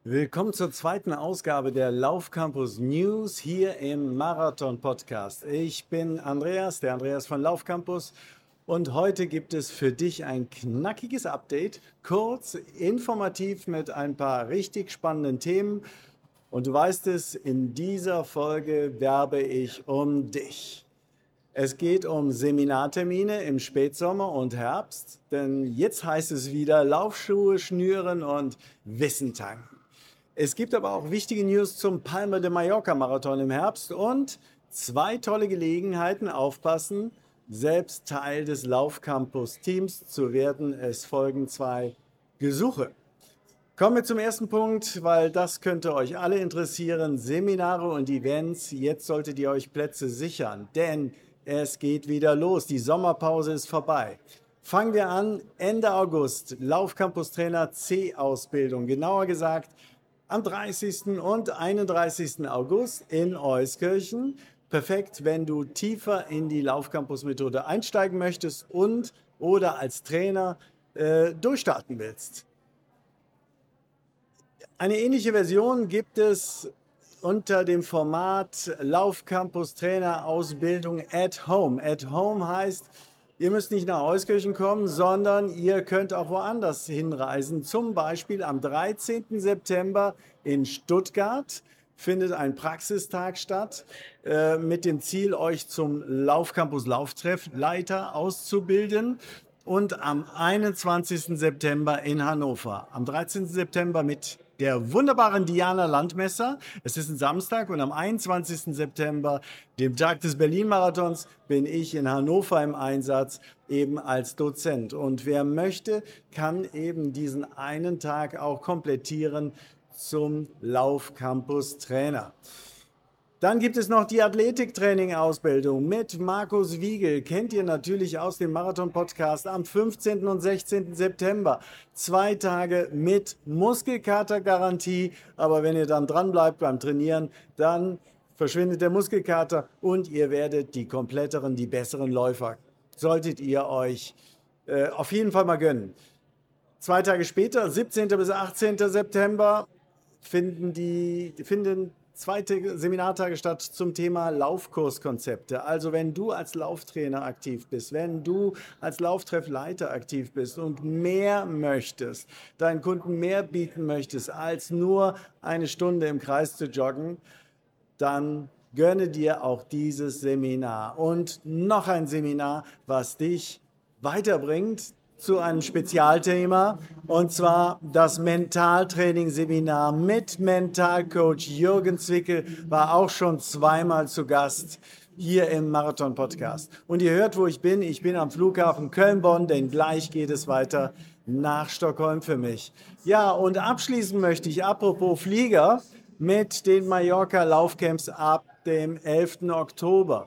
Willkommen zur zweiten Ausgabe der Laufcampus News hier im Marathon Podcast. Ich bin Andreas, der Andreas von Laufcampus, und heute gibt es für dich ein knackiges Update, kurz, informativ mit ein paar richtig spannenden Themen. Und du weißt es, in dieser Folge werbe ich um dich. Es geht um Seminartermine im Spätsommer und Herbst, denn jetzt heißt es wieder Laufschuhe schnüren und Wissen tanken. Es gibt aber auch wichtige News zum Palma de Mallorca Marathon im Herbst und zwei tolle Gelegenheiten, aufpassen, selbst Teil des Laufcampus-Teams zu werden. Es folgen zwei Gesuche. Kommen wir zum ersten Punkt, weil das könnte euch alle interessieren. Seminare und Events. Jetzt solltet ihr euch Plätze sichern, denn es geht wieder los. Die Sommerpause ist vorbei. Fangen wir an, Ende August, Laufcampus-Trainer C-Ausbildung. Genauer gesagt, am 30. und 31. August in Euskirchen. Perfekt, wenn du tiefer in die Laufcampus-Methode einsteigen möchtest und oder als Trainer durchstarten willst. Eine ähnliche Version gibt es unter dem Format Laufcampus Trainer Ausbildung at Home. At Home heißt, ihr müsst nicht nach Euskirchen kommen, sondern ihr könnt auch woanders hinreisen. Zum Beispiel am 13. September in Stuttgart findet ein Praxistag statt mit dem Ziel, euch zum Laufcampus Lauftreffleiter auszubilden. Und am 21. September in Hannover. Am 13. September mit der wunderbaren Diana Landmesser. Es ist ein Samstag und am 21. September, dem Tag des Berlin-Marathons, bin ich in Hannover im Einsatz, eben als Dozent. Und wer möchte, kann eben diesen einen Tag auch komplettieren zum Laufcampus-Trainer. Dann gibt es noch die Athletiktraining-Ausbildung mit Markus Wiegel. Kennt ihr natürlich aus dem Marathon-Podcast am 15. und 16. September. 2 Tage mit Muskelkater-Garantie. Aber wenn ihr dann dran bleibt beim Trainieren, dann verschwindet der Muskelkater und ihr werdet die kompletteren, die besseren Läufer. Solltet ihr euch auf jeden Fall mal gönnen. 2 Tage später, 17. bis 18. September, finden zweite Seminartage statt zum Thema Laufkurskonzepte. Also wenn du als Lauftrainer aktiv bist, wenn du als Lauftreffleiter aktiv bist und mehr möchtest, deinen Kunden mehr bieten möchtest, als nur eine Stunde im Kreis zu joggen, dann gönne dir auch dieses Seminar und noch ein Seminar, was dich weiterbringt zu einem Spezialthema, und zwar das Mentaltraining-Seminar mit Mentalcoach Jürgen Zwickel, war auch schon zweimal zu Gast hier im Marathon-Podcast. Und ihr hört, wo ich bin. Ich bin am Flughafen Köln-Bonn, denn gleich geht es weiter nach Stockholm für mich. Ja, und abschließen möchte ich, apropos Flieger, mit den Mallorca-Laufcamps ab dem 11. Oktober.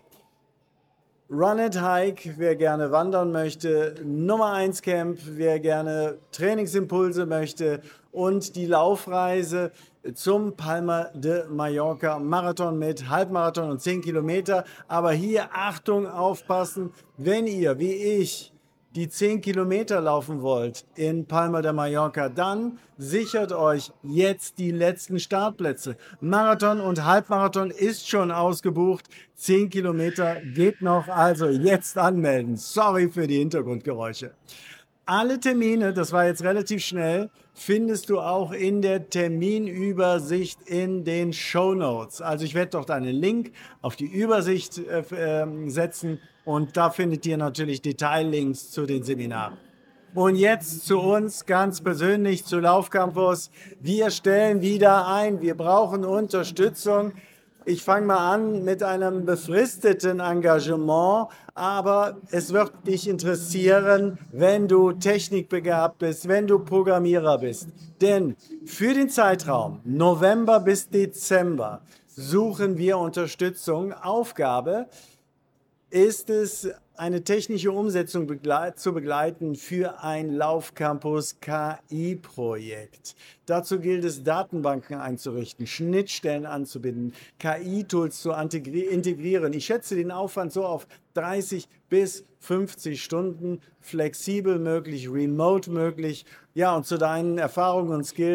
Run and Hike, wer gerne wandern möchte, Nummer 1 Camp, wer gerne Trainingsimpulse möchte, und die Laufreise zum Palma de Mallorca Marathon mit Halbmarathon und 10 Kilometer. Aber hier Achtung, aufpassen, wenn ihr wie ich die 10 Kilometer laufen wollt in Palma de Mallorca, dann sichert euch jetzt die letzten Startplätze. Marathon und Halbmarathon ist schon ausgebucht. 10 Kilometer geht noch, also jetzt anmelden. Sorry für die Hintergrundgeräusche. Alle Termine, das war jetzt relativ schnell, findest du auch in der Terminübersicht in den Shownotes. Also ich werde dort einen Link auf die Übersicht setzen und da findet ihr natürlich Detaillinks zu den Seminaren. Und jetzt zu uns ganz persönlich, zu Laufcampus. Wir stellen wieder ein, wir brauchen Unterstützung. Ich fange mal an mit einem befristeten Engagement, aber es wird dich interessieren, wenn du technikbegabt bist, wenn du Programmierer bist. Denn für den Zeitraum November bis Dezember suchen wir Unterstützung. Aufgabe ist es, eine technische Umsetzung zu begleiten für ein Laufcampus KI-Projekt. Dazu gilt es, Datenbanken einzurichten, Schnittstellen anzubinden, KI-Tools zu integrieren. Ich schätze den Aufwand so auf 30 bis 50 Stunden, flexibel möglich, remote möglich. Ja, und zu deinen Erfahrungen und Skills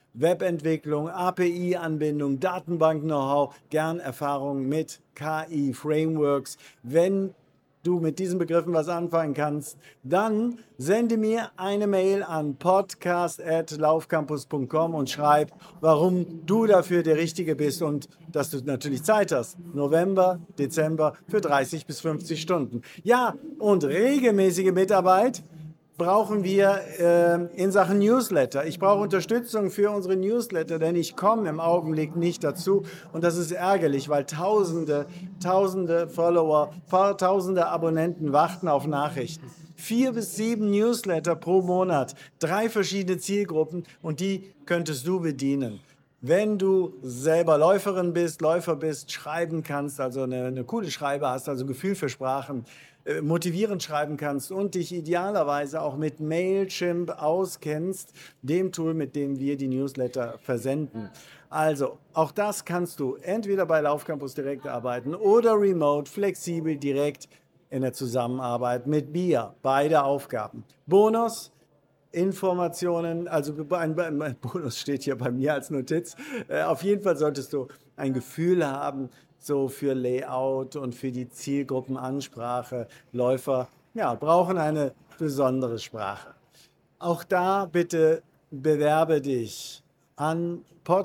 Webentwicklung, API-Anbindung, Datenbank-Know-how, gern Erfahrung mit KI-Frameworks. Wenn du mit diesen Begriffen was anfangen kannst, dann sende mir eine Mail an podcast@laufcampus.com und schreib, warum du dafür der Richtige bist und dass du natürlich Zeit hast. November, Dezember für 30 bis 50 Stunden. Ja, und regelmäßige Mitarbeit brauchen wir in Sachen Newsletter. Ich brauche Unterstützung für unsere Newsletter, denn ich komme im Augenblick nicht dazu und das ist ärgerlich, weil tausende Follower, tausende Abonnenten warten auf Nachrichten. 4 bis 7 Newsletter pro Monat, 3 verschiedene Zielgruppen und die könntest du bedienen. Wenn du selber Läuferin bist, Läufer bist, schreiben kannst, also eine coole Schreiber hast, also Gefühl für Sprachen, motivierend schreiben kannst und dich idealerweise auch mit Mailchimp auskennst, dem Tool, mit dem wir die Newsletter versenden. Also, auch das kannst du entweder bei Laufcampus direkt arbeiten oder remote, flexibel, direkt in der Zusammenarbeit mit BIA. Beide Aufgaben. Bonus: Informationen, also ein Bonus steht hier bei mir als Notiz. Auf jeden Fall solltest du ein Gefühl haben, so für Layout und für die Zielgruppenansprache. Läufer, ja, brauchen eine besondere Sprache. Auch da bitte bewerbe dich an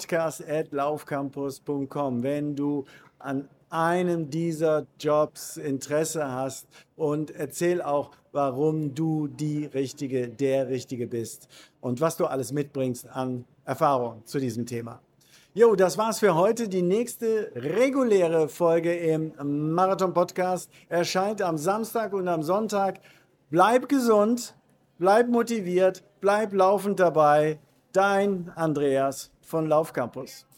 podcast@laufcampus.com, wenn du an einem dieser Jobs Interesse hast und erzähl auch, warum du der Richtige bist und was du alles mitbringst an Erfahrung zu diesem Thema. Jo, das war's für heute. Die nächste reguläre Folge im Marathon-Podcast erscheint am Samstag und am Sonntag. Bleib gesund, bleib motiviert, bleib laufend dabei. Dein Andreas von Laufcampus.